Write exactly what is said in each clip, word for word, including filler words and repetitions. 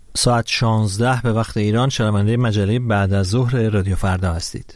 ساعت شانزده به وقت ایران شنونده مجله بعد از ظهر رادیو فردا هستید.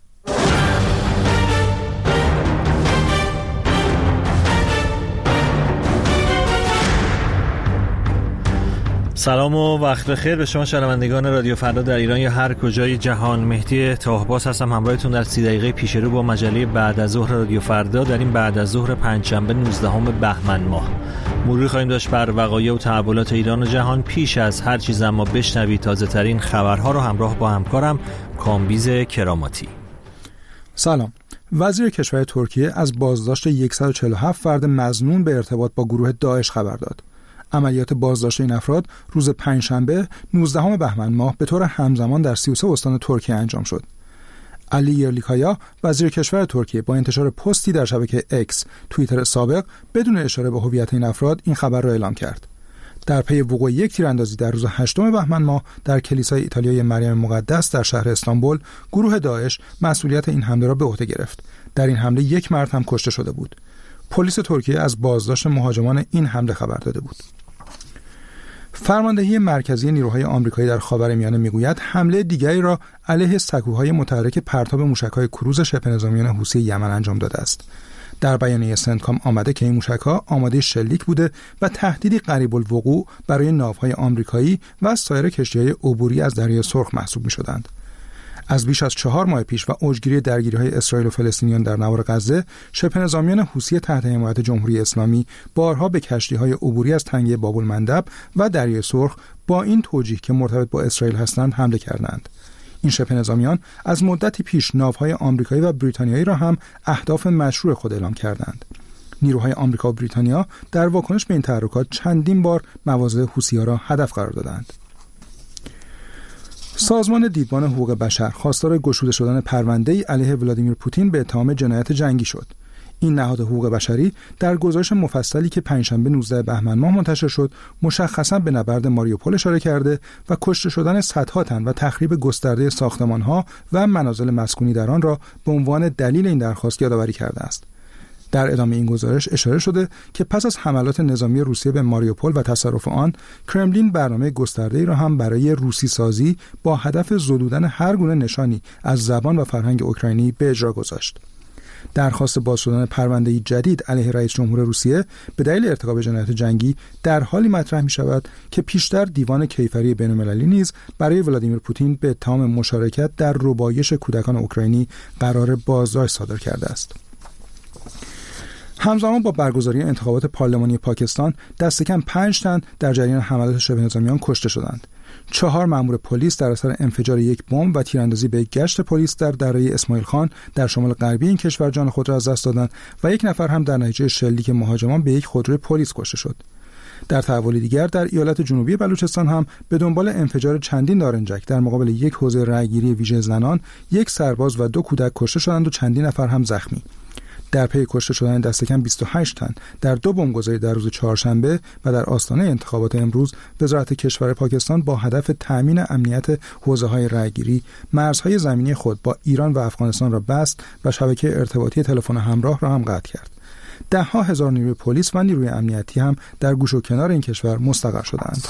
سلام و وقت بخیر به شما شنوندگان رادیو فردا در ایران یا هر کجای جهان. مهدی طاهباز هستم همراهتون در سی دقیقه پیش رو با مجله بعد از ظهر رادیو فردا در این بعد از ظهر پنجشنبه نوزدهم بهمن ماه. مروری خواهیم داشت بر وقایع و تحولات ایران و جهان. پیش از هر چیز اما بشنوید تازه ترین خبرها رو همراه با همکارم کامبیز کراماتی. سلام. وزیر کشور ترکیه از بازداشت صد و چهل و هفت فرد مظنون به ارتباط با گروه داعش خبر داد. عملیات بازداشت این افراد روز پنجشنبه نوزدهم بهمن ماه به طور همزمان در سی و سه استان ترکیه انجام شد. علی یرلیکایا وزیر کشور ترکیه با انتشار پستی در شبکه اکس توییتر سابق بدون اشاره به هویت این افراد این خبر را اعلام کرد. در پی وقوع یک تیراندازی در روز هشتم بهمن ماه در کلیسای ایتالیای مریم مقدس در شهر استانبول، گروه داعش مسئولیت این حمله را به عهده گرفت. در این حمله یک مرد هم کشته شده بود. پلیس ترکیه از بازداشت مهاجمان این حمله خبر داده بود. فرماندهی مرکزی نیروهای آمریکایی در خاورمیانه میگوید حمله دیگری را علیه سکوهای متحرک پرتاب موشک‌های کروز شبه نظامیان حوثی یمن انجام داده است. در بیانیه سنتکام آمده که این موشک‌ها آماده شلیک بوده و تهدیدی قریب الوقوع برای ناوهای آمریکایی و سایر کشتی‌های عبوری از دریای سرخ محسوب می‌شدند. از بیش از چهار ماه پیش و اوجگیری درگیری‌های اسرائیل و فلسطینیان در نوار غزه، شبه نظامیان حوثی تحت حمایت جمهوری اسلامی بارها به کشتی‌های عبوری از تنگه باب المندب و دریای سرخ با این توجیه که مرتبط با اسرائیل هستند حمله کردند. این شبه نظامیان از مدتی پیش ناوهای آمریکایی و بریتانیایی را هم اهداف مشروع خود اعلام کردند. نیروهای آمریکا و بریتانیا در واکنش به این تحرکات چندین بار مواضع حوثی‌ها را هدف قرار دادند. سازمان دیدبان حقوق بشر خواستار گشوده شدن پرونده‌ای علیه ولادیمیر پوتین به اتهام جنایت جنگی شد. این نهاد حقوق بشری در گزارش مفصلی که پنجشنبه نوزدهم بهمن ماه منتشر شد، مشخصاً به نبرد ماریوپول اشاره کرده و کشته شدن صدها تن و تخریب گسترده ساختمان‌ها و منازل مسکونی در آن را به عنوان دلیل این درخواست یادآوری کرده است. در ادامه این گزارش اشاره شده که پس از حملات نظامی روسیه به ماریوپول و تصرف آن، کرملین برنامه گسترده‌ای را هم برای روسی سازی با هدف زدودن هر گونه نشانی از زبان و فرهنگ اوکراینی به اجرا گذاشت. درخواست باز شدن پرونده‌ای جدید علیه رئیس جمهور روسیه به دلیل ارتکاب جنایت جنگی در حالی مطرح می‌شود که پیشتر دیوان کیفری بین‌المللی نیز برای ولادیمیر پوتین به اتهام مشارکت در ربایش کودکان اوکراینی قرار بازداشت صادر کرده است. همزمان با برگزاری انتخابات پارلمانی پاکستان دست کم پنج تن در جریان حملات شبه نظامیان کشته شدند. چهار مأمور پلیس در اثر انفجار یک بمب و تیراندازی به گشت پلیس در دره اسماعیل خان در شمال غربی این کشور جان خود را از دست دادند و یک نفر هم در نتیجه شلیک مهاجمان به یک خودروی پلیس کشته شد. در تحولی دیگر در ایالت جنوبی بلوچستان هم به دنبال انفجار چندین نارنجک در مقابل یک حوزه رأیگیری ویژه زنان، یک سرباز و دو کودک کشته شدند و چندین نفر هم زخمی. در پی کشته شدن دست کم بیست و هشت تن در دو بمبگذاری در روز چهارشنبه و در آستانه انتخابات امروز، وزارت کشور پاکستان با هدف تأمین امنیت حوزه‌های رأیگیری مرزهای زمینی خود با ایران و افغانستان را بست و شبکه ارتباطی تلفن همراه را هم قطع کرد. ده ها هزار نیروی پلیس و نیروی امنیتی هم در گوش و کنار این کشور مستقر شدند.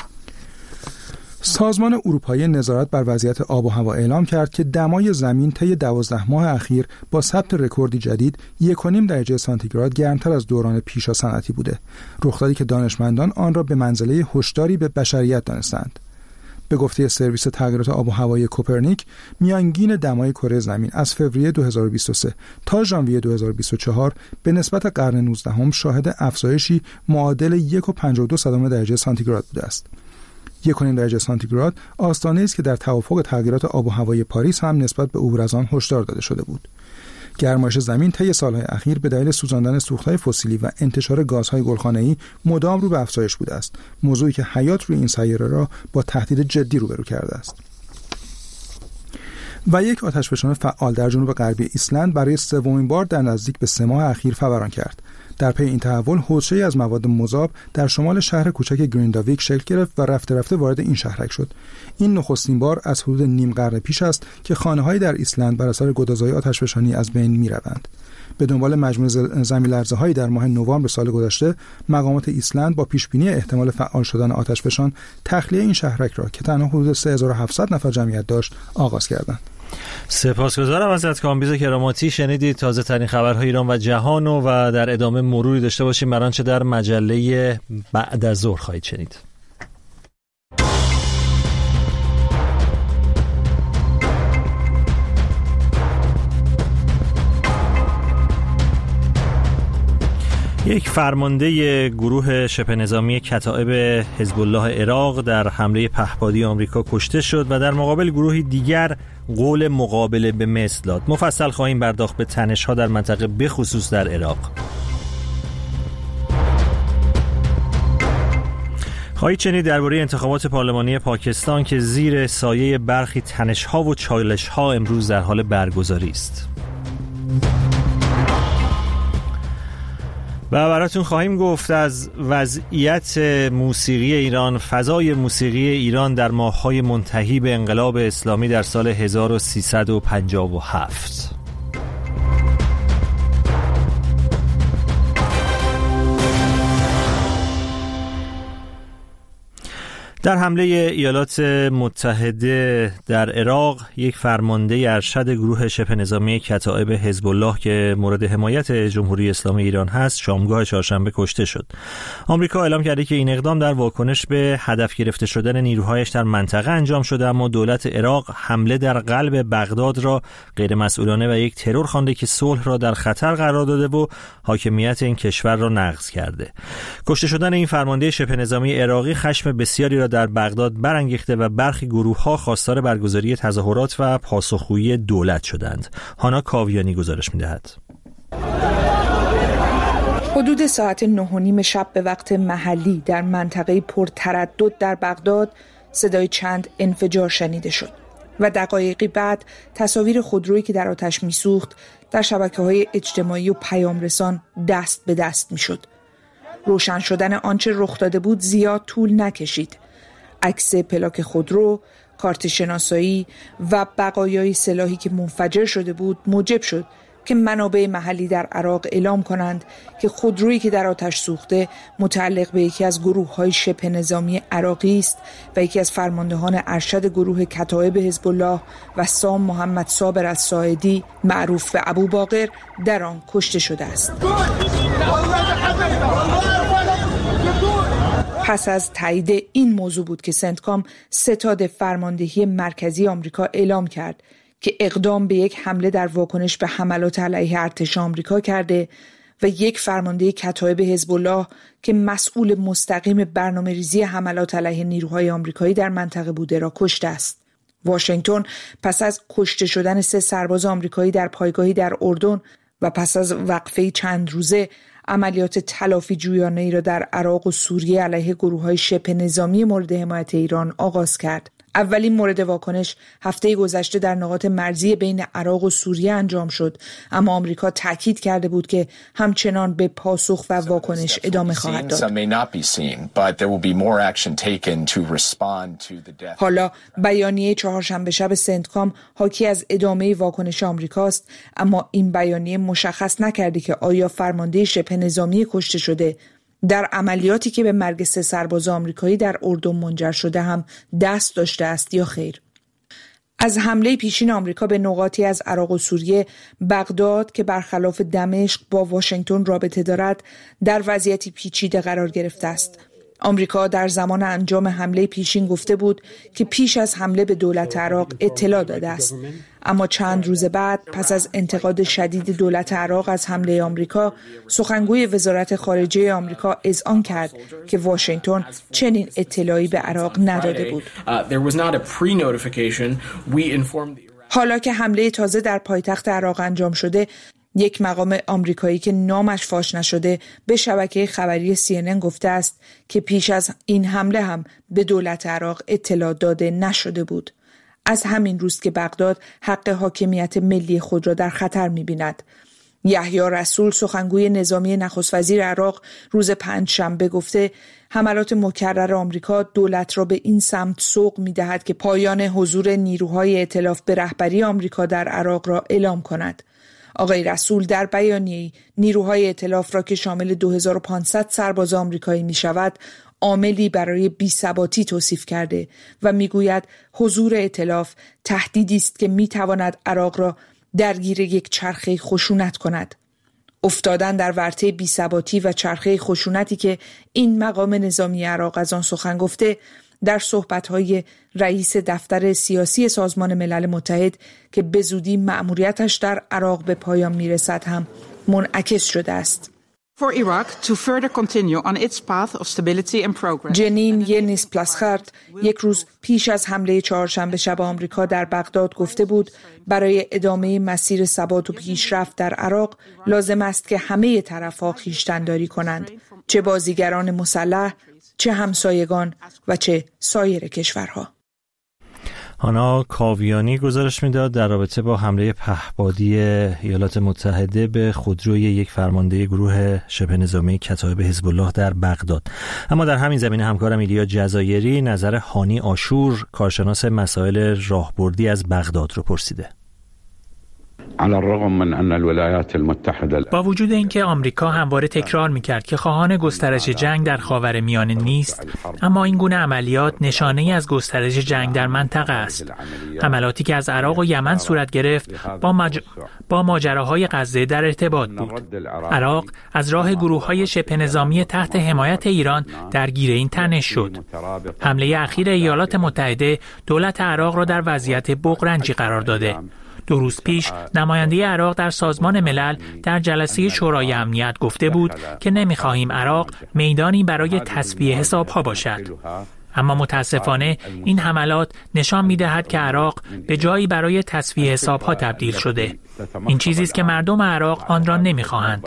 سازمان اروپایی نظارت بر وضعیت آب و هوا اعلام کرد که دمای زمین طی دوازده ماه اخیر با ثبت رکوردی جدید یک و نیم درجه سانتیگراد گرمتر از دوران پیشا صنعتی بوده، رخدادی که دانشمندان آن را به منزله هشداری به بشریت دانستند. به گفته سرویس تغییرات آب و هوایی کوپرنیک، میانگین دمای کره زمین از فوریه دو هزار و بیست و سه تا ژانویه دو هزار و بیست و چهار به نسبت قرن نوزدهم شاهد افزایشی معادل یک و پنجاه و دو صدم درجه سانتیگراد بوده است. یک و نیم درجه سانتیگراد آستانه‌ای است که در توافق تغییرات آب و هوایی پاریس هم نسبت به عبور از آن هشدار داده شده بود. گرمایش زمین طی سالهای اخیر به دلیل سوزاندن سوخت‌های فسیلی و انتشار گازهای گلخانه‌ای مدام رو به افزایش بوده است، موضوعی که حیات روی این سیاره را با تهدید جدی روبرو کرده است. و یک آتشفشان فعال در جنوب غربی ایسلند برای سومین بار در نزدیک به سه ماه اخیر فوران کرد. در پی این تحول حوضچه‌ای از مواد مذاب در شمال شهر کوچک گرینداویک شکل گرفت و رفته رفته وارد این شهرک شد. این نخستین بار از حدود نیم قرن پیش است که خانه‌هایی در ایسلند بر اثر گدازهای آتشفشانی از بین می‌روند. به دنبال مجموعه زمین‌لرزه‌هایی در ماه نوامبر سال گذشته، مقامات ایسلند با پیشبینی احتمال فعال شدن آتشفشان تخلیه این شهرک را که تنها حدود سه هزار و هفتصد نفر جمعیت داشت آغاز کردند. سپاسگزارم ازت کامبیز کراماتی. شنیدید تازه ترین خبرهای ایران و جهان و در ادامه مروری داشته باشیم بر آنچه در مجله بعد از ظهر خواهید شنید. یک فرمانده گروه شبه نظامی کتائب حزب الله عراق در حمله پهپادی آمریکا کشته شد و در مقابل گروهی دیگر قول مقابله به مثل داد. مفصل خواهیم پرداخت به تنش‌ها در منطقه به خصوص در عراق. خواهید شنید درباره انتخابات پارلمانی پاکستان که زیر سایه برخی تنش‌ها و چالش‌ها امروز در حال برگزاری است. و براتون خواهیم گفت از وضعیت موسیقی ایران، فضای موسیقی ایران در ماه‌های منتهی به انقلاب اسلامی در سال هزار و سیصد و پنجاه و هفت. در حمله ایالات متحده در عراق، یک فرمانده ارشد گروه شبه نظامی کتائب حزب الله که مورد حمایت جمهوری اسلامی ایران هست، شامگاه چهارشنبه کشته شد. آمریکا اعلام کرده که این اقدام در واکنش به هدف گرفته شدن نیروهایش در منطقه انجام شده، اما دولت عراق حمله در قلب بغداد را غیر مسئولانه و یک ترور خوانده که صلح را در خطر قرار داده و حاکمیت این کشور را نقض کرده. کشته شدن این فرمانده شبه نظامی عراقی خشم بسیاری را در بغداد برانگیخته و برخی گروه‌ها خواستار برگزاری تظاهرات و پاسخگویی دولت شدند. هانا کاویانی گزارش می‌دهد. حدود ساعت نه و نیم شب به وقت محلی در منطقه پرتردد در بغداد صدای چند انفجار شنیده شد و دقایقی بعد تصاویر خودرویی که در آتش می‌سوخت در شبکه‌های اجتماعی و پیامرسان دست به دست می‌شد. روشن شدن آنچه رخ داده بود زیاد طول نکشید. عکس پلاک خودرو، کارت شناسایی و بقایای سلاحی که منفجر شده بود موجب شد که منابع محلی در عراق اعلام کنند که خودرویی که در آتش سوخته متعلق به یکی از گروه‌های شبه نظامی عراقی است و یکی از فرماندهان ارشد گروه کتائب حزب الله و سام محمد صابر الساعدی معروف به ابو باقر در آن کشته شده است. پس از تایید این موضوع بود که سنتکام ستاد فرماندهی مرکزی آمریکا اعلام کرد که اقدام به یک حمله در واکنش به حملات علیه ارتش آمریکا کرده و یک فرمانده کتائب حزب الله که مسئول مستقیم برنامه‌ریزی حملات علیه نیروهای آمریکایی در منطقه بوده را کشته است. واشنگتن پس از کشته شدن سه سرباز آمریکایی در پایگاهی در اردن و پس از وقفه چند روزه عملیات تلافی جویانه‌ای را در عراق و سوریه علیه گروه‌های شبه نظامی مورد حمایت ایران آغاز کرد. اولین مورد واکنش هفته گذشته در نقاط مرزی بین عراق و سوریه انجام شد، اما آمریکا تاکید کرده بود که همچنان به پاسخ و واکنش ادامه خواهد داد. حالا بیانیه چهارشنبه شب سنتکام حاکی از ادامه واکنش آمریکاست، اما این بیانیه مشخص نکرده که آیا فرمانده شبه نظامی کشته شده در عملیاتی که به مرگ سه سرباز آمریکایی در اردن منجر شده هم دست داشته است یا خیر. از حمله پیشین آمریکا به نقاطی از عراق و سوریه، بغداد که برخلاف دمشق با واشنگتن رابطه دارد در وضعیتی پیچیده قرار گرفته است. آمریکا در زمان انجام حمله پیشین گفته بود که پیش از حمله به دولت عراق اطلاع داده است، اما چند روز بعد پس از انتقاد شدید دولت عراق از حمله آمریکا، سخنگوی وزارت خارجه آمریکا اذعان کرد که واشنگتن چنین اطلاعی به عراق نداده بود. حالا که حمله تازه در پایتخت عراق انجام شده، یک مقام آمریکایی که نامش فاش نشده به شبکه خبری سی ان ان گفته است که پیش از این حمله هم به دولت عراق اطلاع داده نشده بود. از همین روز که بغداد حق حاکمیت ملی خود را در خطر می‌بیند. یحیی رسول سخنگوی نظامی نخست وزیر عراق روز پنجشنبه گفته حملات مکرر آمریکا دولت را به این سمت سوق می‌دهد که پایان حضور نیروهای ائتلاف به رهبری آمریکا در عراق را اعلام کند. آقای رسول در بیانیه‌ای نیروهای ائتلاف را که شامل دو هزار و پانصد سرباز آمریکایی می‌شود عاملی برای بی‌ثباتی توصیف کرده و می‌گوید حضور ائتلاف تهدیدی است که می‌تواند عراق را درگیر یک چرخه خشونت کند. افتادن در ورطه بی‌ثباتی و چرخه خشونتی که این مقام نظامی عراق از آن سخن گفته در صحبت‌های رئیس دفتر سیاسی سازمان ملل متحد که به زودی مأموریتش در عراق به پایان میرسد هم منعکس شده است. For Iraq to further continue on its path of stability and progress. جنین ینیس پلاسخارت یک روز پیش از حمله چهارشنبه شب آمریکا در بغداد گفته بود برای ادامه مسیر ثبات و پیشرفت در عراق لازم است که همه طرف‌ها خویشتن‌داری کنند، چه بازیگران مسلح، چه همسایگان و چه سایر کشورها. هانا کاویانی گزارش میداد در رابطه با حمله پهپادی ایالات متحده به خودروی یک فرمانده گروه شبه نظامی کتایب حزب الله در بغداد. اما در همین زمینه همکارم ایلیا جزایری نظر هانی آشور کارشناس مسائل راهبردی از بغداد رو پرسیده. على الرغم من ان الولايات المتحده با وجود اینکه آمریکا همواره تکرار میکرد که خواهان گسترش جنگ در خاورمیانه نیست، اما این گونه عملیات نشانه‌ای از گسترش جنگ در منطقه است. حملاتی که از عراق و یمن صورت گرفت با, مج... با ماجراهای غزه در ارتباط بود. عراق از راه گروه‌های شبه نظامی تحت حمایت ایران درگیر این تنش شد. حمله اخیر ایالات متحده دولت عراق را در وضعیت بغرنجی قرار داده. دو روز پیش نماینده عراق در سازمان ملل در جلسه شورای امنیت گفته بود که نمی‌خواهیم عراق میدانی برای تصفیه حساب‌ها باشد. اما متاسفانه این حملات نشان می‌دهد که عراق به جایی برای تصفیه حساب‌ها تبدیل شده. این چیزی است که مردم عراق آن را نمی‌خواهند.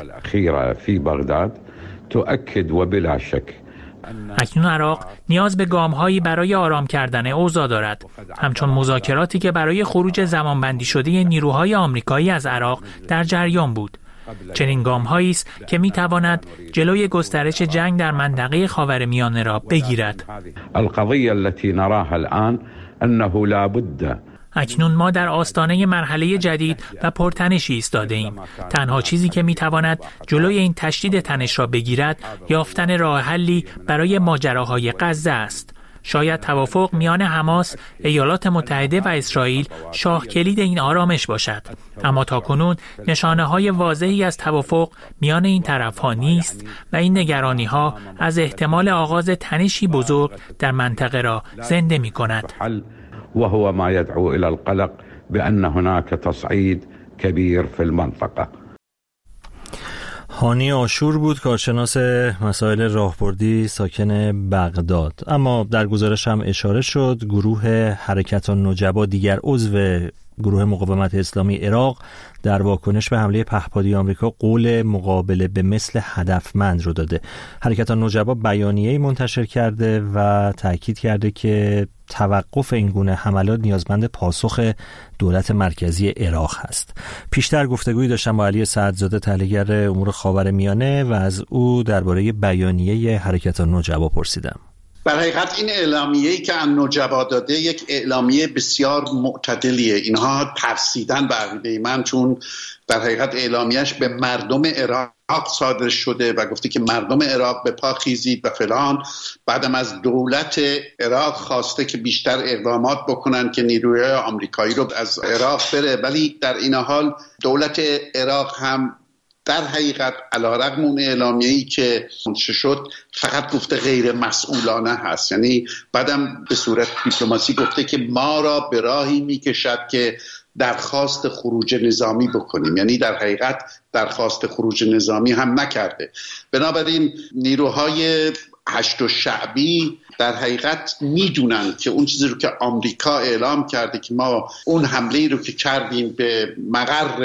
اکنون عراق نیاز به گام‌هایی برای آرام کردن اوضاع دارد، همچون مذاکراتی که برای خروج زمانبندی شده نیروهای آمریکایی از عراق در جریان بود. چنین گام‌هایی است که می‌تواند جلوی گسترش جنگ در منطقه خاورمیانه را بگیرد. القضیه التي نراها الان انه لا بد اکنون ما در آستانه مرحله جدید و پرتنشی ایستاده ایم. تنها چیزی که میتواند جلوی این تشدید تنش را بگیرد یافتن راه حلی برای ماجراهای غزه است. شاید توافق میان حماس، ایالات متحده و اسرائیل شاه کلید این آرامش باشد. اما تاکنون نشانه‌های واضحی از توافق میان این طرف‌ها نیست و این نگرانی‌ها از احتمال آغاز تنشی بزرگ در منطقه را زنده می‌کند. وهو ما يدعو إلى القلق بأن هناك تصعيد كبير في المنطقة. هانی آشور بود کارشناس مسائل راهبردی ساکن بغداد. اما در گزارش هم اشاره شد گروه حرکت النجبا دیگر عضو گروه مقاومت اسلامی عراق در واکنش به حمله پهپادی آمریکا قول مقابله به مثل هدفمند رو داده. حرکت النجبا بیانیه‌ای منتشر کرده و تاکید کرده که توقف این گونه حملات نیازمند پاسخ دولت مرکزی عراق هست. پیشتر گفتگویی داشتم با علی سعدزاده تحلیلگر امور خاورمیانه و از او درباره بیانیه حرکت النجبا پرسیدم. در حقیقت این اعلامیه‌ای که النجبا داده یک اعلامیه بسیار معتدلیه. اینها ترسیدن به عقیده من، چون در حقیقت اعلامیه‌اش به مردم عراق صادر شده و گفته که مردم عراق به پا خیزید و فلان. بعدم از دولت عراق خواسته که بیشتر اقدامات بکنن که نیروی آمریکایی رو از عراق بره، ولی در این حال دولت عراق هم در حقیقت علیرغم اون اعلامیه‌ای که منتشر شد فقط گفته غیر مسئولانه هست. یعنی بعدم به صورت دیپلماسی گفته که ما را به راهی میکشد که درخواست خروج نظامی بکنیم. یعنی در حقیقت درخواست خروج نظامی هم نکرده. بنابراین نیروهای هشت شعبی در حقیقت میدونن که اون چیزی رو که آمریکا اعلام کرده که ما اون حمله رو که کردیم به مقر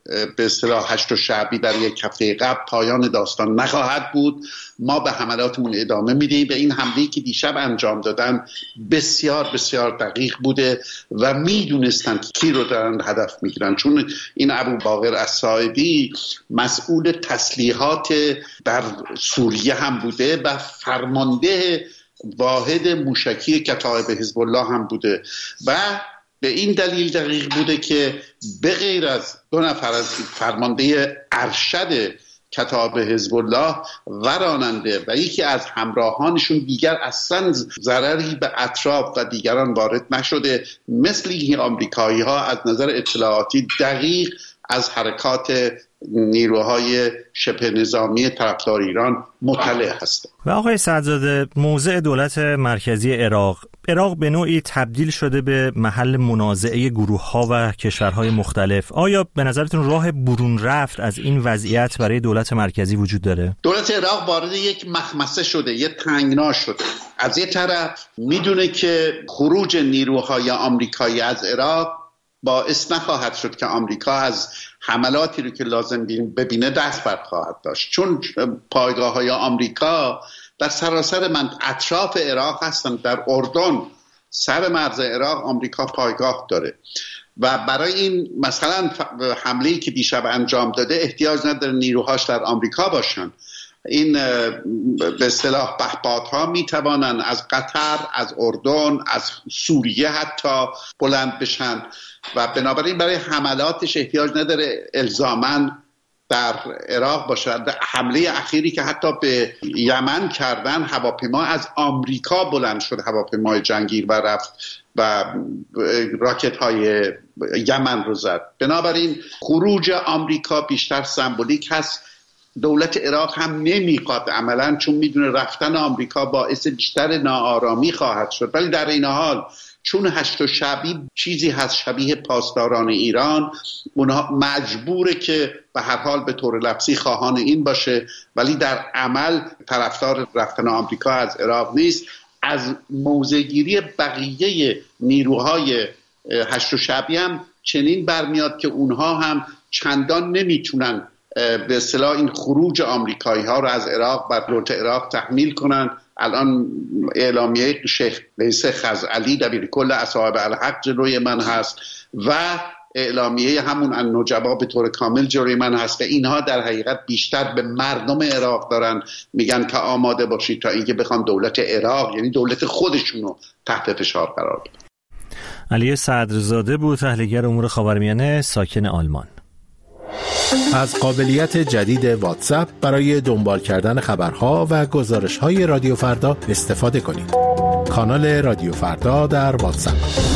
به اصطلاح هشت شعبی برای یک هفته قبل پایان داستان نخواهد بود. ما به حملاتمون ادامه میدیم. به این حمله‌ای که دیشب انجام دادن بسیار بسیار دقیق بوده و میدونستن کی رو دارن هدف میگیرن، چون این ابو باقر الصاعدی مسئول تسلیحات در سوریه هم بوده و فرمانده واحد موشکی کتایب حزب الله هم بوده و به این دلیل دقیق بوده که به غیر از دو نفر از فرمانده ارشد کتایب حزب الله و راننده و یکی از همراهانشون دیگر اصلا ضرری به اطراف و دیگران وارد نشده. مثل این آمریکایی ها از نظر اطلاعاتی دقیق از حرکات نیروهای شبه نظامی طرفدار ایران مطلع هستند. و آقای سعدزاده، موضع دولت مرکزی عراق عراق به نوعی تبدیل شده به محل منازعه گروه‌ها و کشورهای مختلف. آیا به نظرتون راه برون رفت از این وضعیت برای دولت مرکزی وجود داره؟ دولت عراق وارد یک مخمسه شده، یک تنگنا شده. از یک طرف میدونه که خروج نیروهای آمریکایی از عراق باعث نخواهد شد که آمریکا از حملاتی رو که لازم ببینه دست بر خواهد داشت، چون پایگاه های آمریکا در سراسر من اطراف عراق هستن. در اردن سر مرز عراق آمریکا پایگاه داره و برای این مثلا حمله‌ای که دیشب انجام داده احتیاج نداره نیروهاش در آمریکا باشن. این به اصطلاح پهپادها می توانن از قطر، از اردن، از سوریه حتی بلند بشن و بنابراین برای حملاتش احتیاج نداره الزاماً در عراق باشد. حمله اخیری که حتی به یمن کردن، هواپیما از آمریکا بلند شد، هواپیمای جنگی و رفت و راکت های یمن رو زد. بنابراین خروج آمریکا بیشتر سمبولیک هست. دولت عراق هم نمیخواد عملاً، چون میدونه رفتن آمریکا باعث بیشتر ناآرامی خواهد شد. ولی در این حال چون هشت شعبی چیزی هست شبیه پاسداران ایران، اونها مجبوره که به هر حال به طور لفظی خواهان این باشه ولی در عمل طرفدار رفتن آمریکا از عراق نیست. از موضع‌گیری بقیه نیروهای هشت شعبی هم چنین برمیاد که اونها هم چندان نمیتونن به اصطلاح این خروج آمریکایی ها رو از عراق بر دولت عراق تحمیل کنن. الان اعلامیه شیخ لیث خزعلی دبیر کل اصحاب الحق جلوی من هست و اعلامیه همون النجبا به طور کامل جلوی من هست و اینها در حقیقت بیشتر به مردم عراق دارن میگن که آماده باشید تا اینکه بخوان دولت عراق یعنی دولت خودشون رو تحت فشار قرار بدن. علی صدرزاده بود، تحلیلگر امور خاورمیانه، ساکن آلمان. از قابلیت جدید واتساپ برای دنبال کردن خبرها و گزارش‌های رادیو فردا استفاده کنید. کانال رادیو فردا در واتساپ.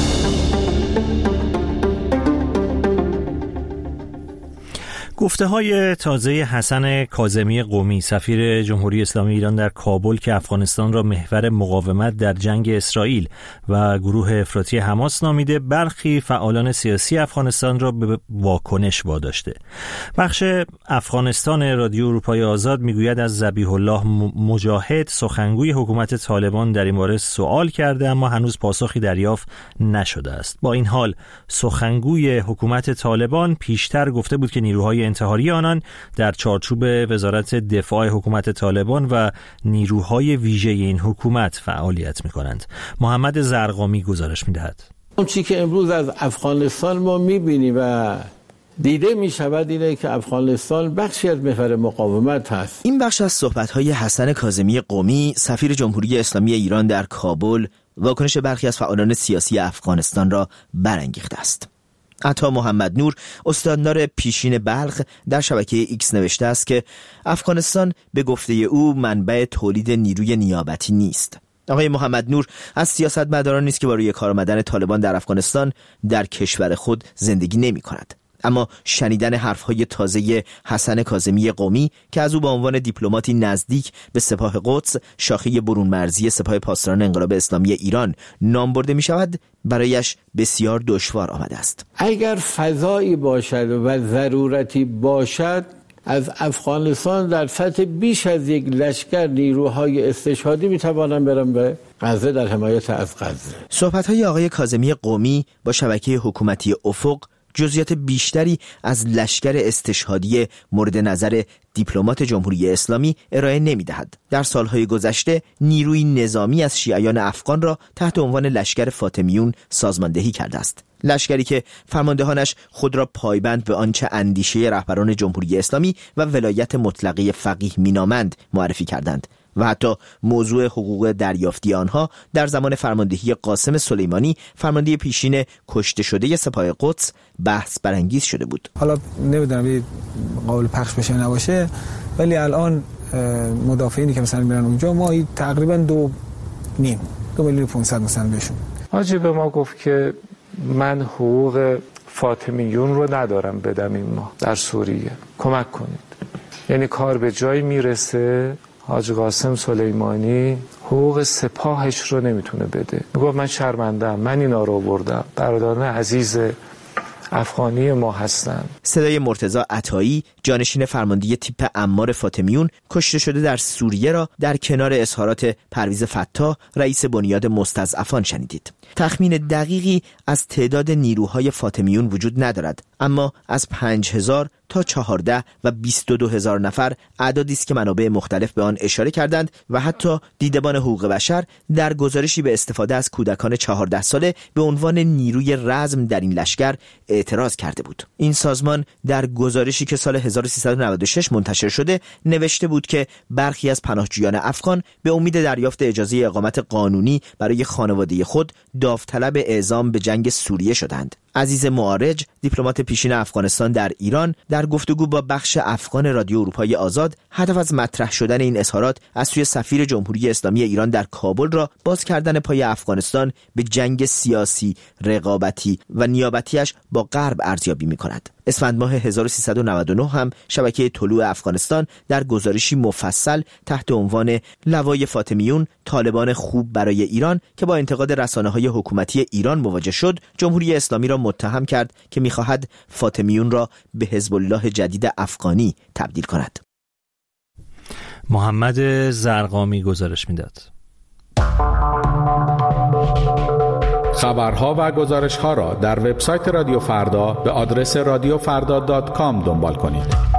گفته‌های تازه حسن کاظمی قمی، سفیر جمهوری اسلامی ایران در کابل که افغانستان را محور مقاومت در جنگ اسرائیل و گروه افراطی حماس نامیده، برخی فعالان سیاسی افغانستان را به واکنش واداشته. بخش افغانستان رادیو اروپای آزاد میگوید از ذبیح الله مجاهد، سخنگوی حکومت طالبان، در این باره سوال کرده اما هنوز پاسخی دریافت نشده است. با این حال سخنگوی حکومت طالبان پیشتر گفته بود که نیروهای انتحاری آنان در چارچوب وزارت دفاع حکومت طالبان و نیروهای ویژه این حکومت فعالیت می‌کنند. محمد زرقامی گزارش می‌دهد. اون چیزی که امروز از افغانستان ما می‌بینیم و دیده می‌شود اینه که افغانستان بخشی از محور مقاومت هست. این بخش از صحبت‌های حسن کاظمی قمی، سفیر جمهوری اسلامی ایران در کابل، واکنش برخی از فعالان سیاسی افغانستان را برانگیخته است. عطا محمد نور، استاندار پیشین بلخ، در شبکه ایکس نوشته است که افغانستان به گفته او منبع تولید نیروی نیابتی نیست. آقای محمد نور از سیاستمداران نیست که با روی کار آمدن طالبان در افغانستان در کشور خود زندگی نمی کند. اما شنیدن حرفهای تازه حسن کاظمی قمی که از او به عنوان دیپلماتی نزدیک به سپاه قدس، شاخه برون مرزی سپاه پاسداران انقلاب اسلامی ایران نام برده می شود، برایش بسیار دشوار آمده است. اگر فضایی باشد و ضرورتی باشد، از افغانستان در سطح بیش از یک لشکر نیروهای استشهادی می توانم برم به غزه در حمایت از غزه. صحبت‌های آقای کاظمی قمی با شبکه حکومتی افق جزئیات بیشتری از لشکر استشهادی مورد نظر دیپلمات جمهوری اسلامی ارائه نمی‌دهد. در سالهای گذشته نیروی نظامی از شیعیان افغان را تحت عنوان لشکر فاطمیون سازماندهی کرده است. لشکری که فرماندهانش خود را پایبند به آنچه اندیشه رهبران جمهوری اسلامی و ولایت مطلقه فقیه مینامند معرفی کردند و حتی موضوع حقوق دریافتی آنها در زمان فرماندهی قاسم سلیمانی، فرمانده پیشین کشته شده سپاه قدس، بحث برانگیز شده بود. حالا نمیدونم این قابل پخش بشه نباشه، ولی الان مدافعینی که مثلا میرن اونجا ما تقریبا دو نیم دو میلیون و پانصد مثلا بهشون. حاجی به ما گفت که من حقوق فاطمیون رو ندارم بدم این ماه در سوریه، کمک کنید. یعنی کار به جایی میرسه حاج قاسم سلیمانی حقوق سپاهش رو نمیتونه بده. میگه من شرمندم، من اینا رو آوردم، برادران عزیز افغانی ما هستن. صدای مرتضی عطایی، جانشین فرماندهی تیپ عمار فاطمیون کشته شده در سوریه را در کنار اظهارات پرویز فتاح، رئیس بنیاد مستضعفان شنیدید. تخمین دقیقی از تعداد نیروهای فاطمیون وجود ندارد، اما از پنج هزار تا چهارده و بیست و دو هزار نفر اعدادی است که منابع مختلف به آن اشاره کردند و حتی دیدبان حقوق بشر در گزارشی به استفاده از کودکان چهارده ساله به عنوان نیروی رزم در این لشکر اعتراض کرده بود. این سازمان در گزارشی که سال هزار و سیصد و نود و شش منتشر شده نوشته بود که برخی از پناهجویان افغان به امید دریافت اجازه اقامت قانونی برای خانواده خود داوطلب اعزام به جنگ سوریه شدند. عزیز معارج، دیپلمات پیشین افغانستان در ایران، در گفتگو با بخش افغان رادیو اروپای آزاد هدف از مطرح شدن این اظهارات از سوی سفیر جمهوری اسلامی ایران در کابل را باز کردن پای افغانستان به جنگ سیاسی، رقابتی و نیابتیش با غرب ارزیابی می‌کند. اسفند ماه هزار و سیصد و نود و نه هم شبکه طلوع افغانستان در گزارشی مفصل تحت عنوان لوای فاطمیون، طالبان خوب برای ایران که با انتقاد رسانه‌های حکومتی ایران مواجه شد، جمهوری اسلامی را متهم کرد که می‌خواهد فاطمیون را به حزب الله جدید افغانی تبدیل کند. محمد زرقامی گزارش می‌داد. خبرها و گزارش‌ها را در وبسایت رادیو فردا به آدرس رادیو فردا دات کام دنبال کنید.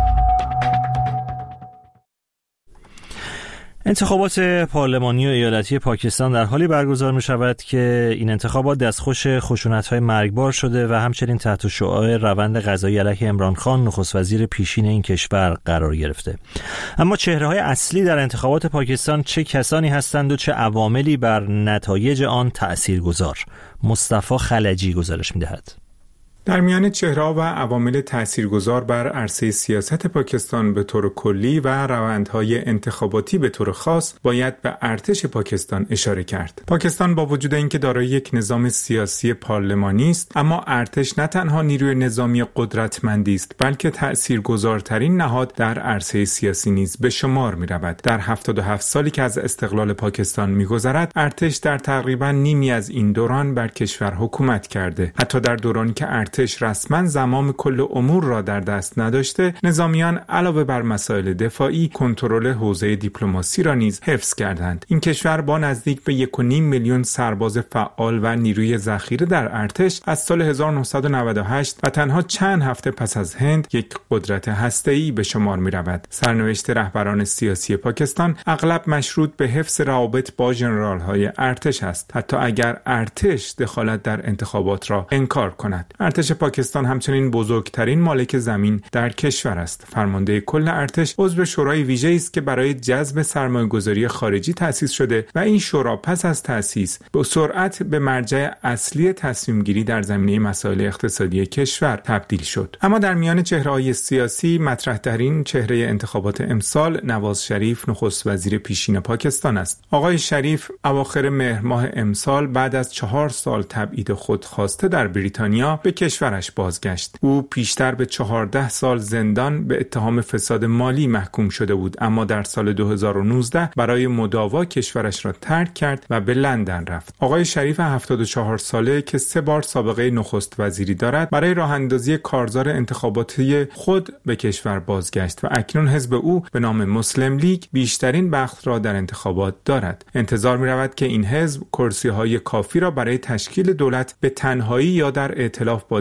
انتخابات پارلمانی و ایالتی پاکستان در حالی برگزار می شود که این انتخابات دستخوش خشونت‌های مرگبار شده و همچنین تحت شعاع روند قضایی علیه عمران خان نخست وزیر پیشین این کشور قرار گرفته. اما چهره‌های اصلی در انتخابات پاکستان چه کسانی هستند و چه عواملی بر نتایج آن تأثیرگذار؟ مصطفی خلجی گزارش می‌دهد. در میان چهره‌ها و عوامل تأثیرگذار بر عرصه سیاست پاکستان به طور کلی و روندهای انتخاباتی به طور خاص باید به ارتش پاکستان اشاره کرد. پاکستان با وجود اینکه دارای یک نظام سیاسی پارلمانی است، اما ارتش نه تنها نیروی نظامی قدرتمندی است، بلکه تأثیرگذارترین نهاد در عرصه سیاسی نیز به شمار می‌رود. در هفتاد و هفت سالی که از استقلال پاکستان می‌گذرد، ارتش در تقریباً نیمی از این دوران بر کشور حکومت کرده. حتی در دورانی که ارتش رسما زمام کل امور را در دست نداشته، نظامیان علاوه بر مسائل دفاعی کنترل حوزه دیپلماسی را نیز حفظ کردند. این کشور با نزدیک به یک و نیم میلیون سرباز فعال و نیروی ذخیره در ارتش از سال هزار و نهصد و نود و هشت و تنها چند هفته پس از هند یک قدرت هسته‌ای به شمار می‌رود. سرنوشت رهبران سیاسی پاکستان اغلب مشروط به حفظ روابط با ژنرال‌های ارتش است، حتی اگر ارتش دخالت در انتخابات را انکار کند. ارتش پاکستان همچنین بزرگترین مالک زمین در کشور است. فرمانده کل ارتش عضو شورای ویژه‌ای است که برای جذب سرمایه‌گذاری خارجی تأسیس شده و این شورا پس از تأسیس به سرعت به مرجع اصلی تصمیم‌گیری در زمینه مسائل اقتصادی کشور تبدیل شد. اما در میان چهره‌های سیاسی مطرح‌ترین چهره انتخابات امسال نواز شریف نخست وزیر پیشین پاکستان است. آقای شریف اواخر مهر ماه امسال بعد از چهار سال تبعید خودخواسته در بریتانیا به کشورش بازگشت. او پیشتر به چهارده سال زندان به اتهام فساد مالی محکوم شده بود، اما در سال دو هزار و نوزده برای مداوا کشورش را ترک کرد و به لندن رفت. آقای شریف هفتاد و چهار ساله که سه بار سابقه نخست وزیری دارد، برای راه اندازی کارزار انتخاباتی خود به کشور بازگشت و اکنون حزب او به نام مسلم لیگ بیشترین بخت را در انتخابات دارد. انتظار می رود که این حزب کرسی‌های کافی را برای تشکیل دولت به تنهایی یا در ائتلاف با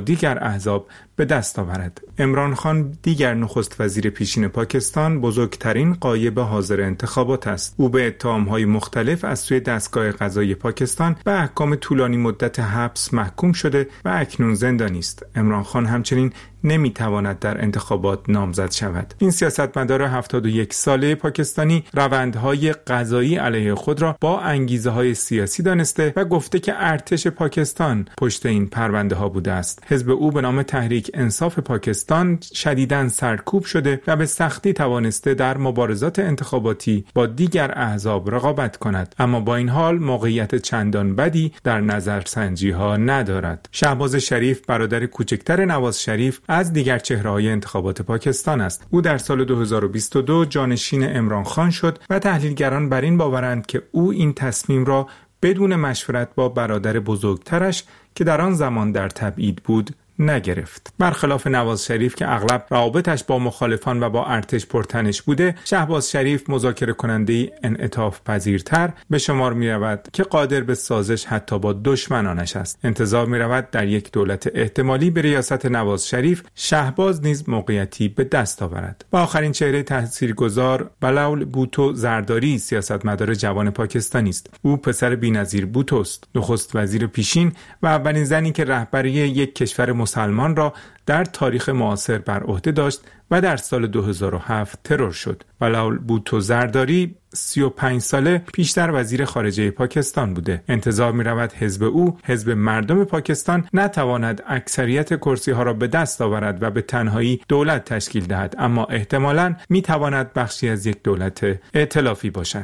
دیگر احزاب به دست آورد. عمران خان دیگر نخست وزیر پیشین پاکستان بزرگترین غایب حاضر انتخابات است. او به اتهام‌های مختلف از سوی دستگاه قضایی پاکستان به احکام طولانی مدت حبس محکوم شده و اکنون زندانی است. عمران خان همچنین نمیتواند در انتخابات نامزد شود. این سیاستمدار هفتاد و یک ساله پاکستانی روندهای قضایی علیه خود را با انگیزه‌های سیاسی دانسته و گفته که ارتش پاکستان پشت این پرونده ها بوده است. حزب او به نام تحریک انصاف پاکستان شدیداً سرکوب شده و به سختی توانسته در مبارزات انتخاباتی با دیگر احزاب رقابت کند، اما با این حال موقعیت چندان بدی در نظرسنجی ها ندارد. شهباز شریف برادر کوچکتر نواز شریف از دیگر چهره‌های انتخابات پاکستان است. او در سال دو هزار و بیست و دو جانشین عمران خان شد و تحلیلگران بر این باورند که او این تصمیم را بدون مشورت با برادر بزرگترش که در آن زمان در تبعید بود نگرفت. برخلاف نواز شریف که اغلب روابطش با مخالفان و با ارتش پرتنش بوده، شهباز شریف مذاکره کننده انعطاف پذیرتر به شمار می رود که قادر به سازش حتی با دشمنانش است. انتظار می رود در یک دولت احتمالی به ریاست نواز شریف شهباز نیز موقعیتی به دست آورد. و آخرین چهره تاثیرگذار بلال بوتو زرداری سیاستمدار جوان پاکستانی است. او پسر بی‌نظیر بوتو است، نخست وزیر پیشین و اولین زنی که رهبری یک کشور مسلمان را در تاریخ معاصر بر عهده داشت و در سال دو هزار و هفت ترور شد. بلال بوتو زرداری سی و پنج ساله پیشتر وزیر خارجه پاکستان بوده. انتظار می رود حزب او، حزب مردم پاکستان، نتواند اکثریت کرسی ها را به دست آورد و به تنهایی دولت تشکیل دهد، اما احتمالاً می تواند بخشی از یک دولت ائتلافی باشد.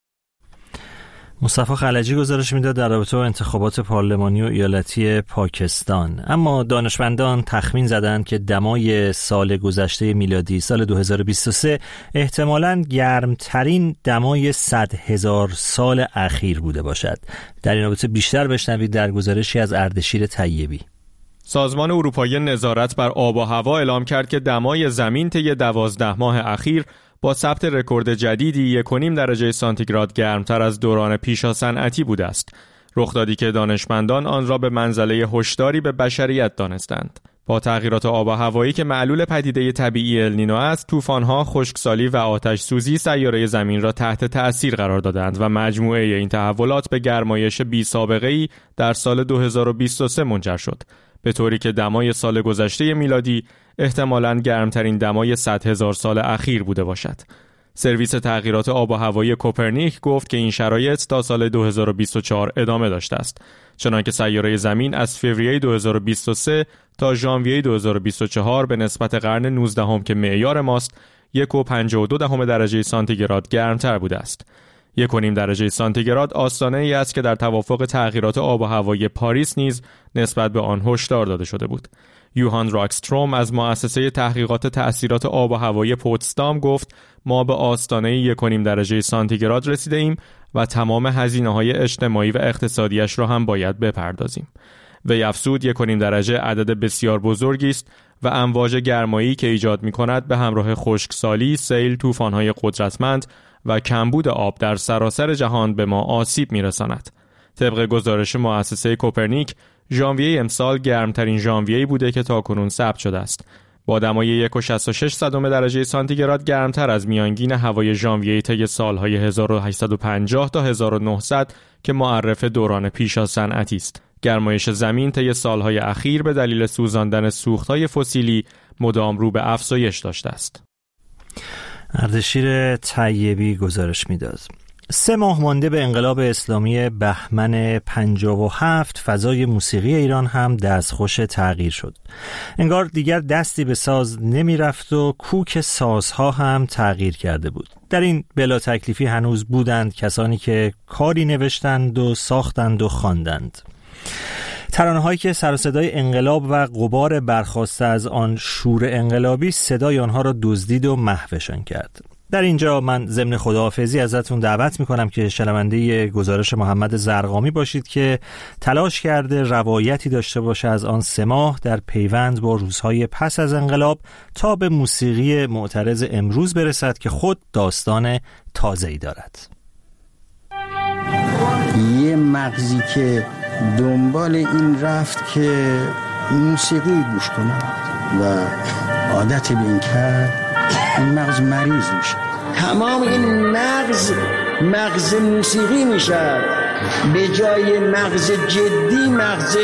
مصطفی خلجی گزارش میداد در رابطه با انتخابات پارلمانی و ایالتی پاکستان. اما دانشمندان تخمین زدند که دمای سال گذشته میلادی سال دو هزار و بیست و سه احتمالاً گرمترین دمای صد هزار سال اخیر بوده باشد. در این رابطه بیشتر بشنوید در گزارشی از اردشیر طیبی. سازمان اروپایی نظارت بر آب و هوا اعلام کرد که دمای زمین طی دوازده ماه اخیر با ثبت رکورد جدیدی یک و نیم درجه سانتیگراد گرمتر از دوران پیشا صنعتی بوده است. رخدادی که دانشمندان آن را به منزله هشداری به بشریت دانستند. با تغییرات آب و هوایی که معلول پدیده طبیعی النینو است، طوفان‌ها، خشکسالی و آتش سوزی سیاره زمین را تحت تأثیر قرار دادند و مجموعه این تحولات به گرمایش بی سابقه‌ای در سال دو هزار و بیست و سه منجر شد، به طوری که دمای سال گذشته میلادی احتمالاً گرمترین دمای صد هزار سال اخیر بوده باشد. سرویس تغییرات آب و هوایی کوپرنیک گفت که این شرایط تا سال دو هزار و بیست و چهار ادامه داشته است، چنانکه سیاره زمین از فوریه دو هزار و بیست و سه تا ژانویه دو هزار و بیست و چهار به نسبت قرن نوزدهم که معیار ماست یک و پنجاه و دو دهم درجه سانتیگراد گرمتر بوده است. یک و نیم درجه سانتیگراد آستانه ای است که در توافق تغییرات آب و هوایی پاریس نیز نسبت به آن هشدار داده شده بود. یوهان راکستروم از مؤسسه تحقیقات تأثیرات آب و هوایی پوتسدام گفت ما به آستانه یک و نیم درجه سانتیگراد رسیده ایم و تمام هزینه‌های اجتماعی و اقتصادیش را هم باید بپردازیم. وی افزود یک و نیم درجه عدد بسیار بزرگی است و امواج گرمایی که ایجاد می‌کند به همراه خشکسالی، سیل، طوفان‌های قدرتمند و کمبود آب در سراسر جهان به ما آسیب می‌رساند. طبق گزارش مؤسسه کوپرنیک، ژانویه امسال گرمترین ژانویه‌ای بوده که تاکنون ثبت شده است، با دمای یک و شصت و شش صدم درجه سانتیگراد گرمتر از میانگین هوای ژانویه طی سال‌های هزار و هشتصد و پنجاه تا هزار و نهصد که معرف دوران پیشا صنعتی است. گرمایش زمین طی سال‌های اخیر به دلیل سوزاندن سوخت‌های فسیلی مدام رو به افزایش داشته است. اردشیر طیبی گزارش می‌داد. سه ماه مانده به انقلاب اسلامی بهمن پنجاه و هفت فضای موسیقی ایران هم دستخوش تغییر شد. انگار دیگر دستی به ساز نمی رفت و کوک سازها هم تغییر کرده بود. در این بلا تکلیفی هنوز بودند کسانی که کاری نوشتند و ساختند و خواندند. ترانه‌هایی که سر و صدای انقلاب و غبار برخاسته از آن شور انقلابی صدای آنها را دزدید و محوشان کرد. در اینجا من ضمن خداحافظی ازتون دعوت میکنم که شنونده گزارش محمد زرقامی باشید که تلاش کرده روایتی داشته باشه از آن سه ماه در پیوند با روزهای پس از انقلاب تا به موسیقی معترض امروز برسد که خود داستان تازه‌ای دارد. یه مغزی که دنبال این رفت که موسیقی گوش کند و عادت به این کرد، این مغز مریض میشه. تمام این مغز مغز موسیقی میشه، به جای مغز جدی مغز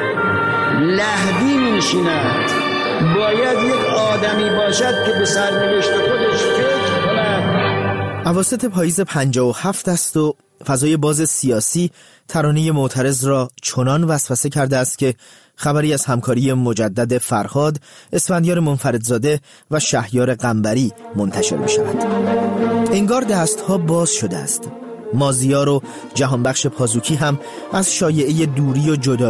لحدی میشیند. باید یک آدمی باشد که به سرنوشت خودش فکر کند. اواسط پاییز پنجاه و هفت است و فضای باز سیاسی ترانه معترض را چنان وسوسه کرده است که خبری از همکاری مجدد فرهاد، اسفندیار منفردزاده و شهریار قنبری منتشر می شود. انگار دستها باز شده است. مازیار و جهانبخش پازوکی هم از شایعه دوری و جدایی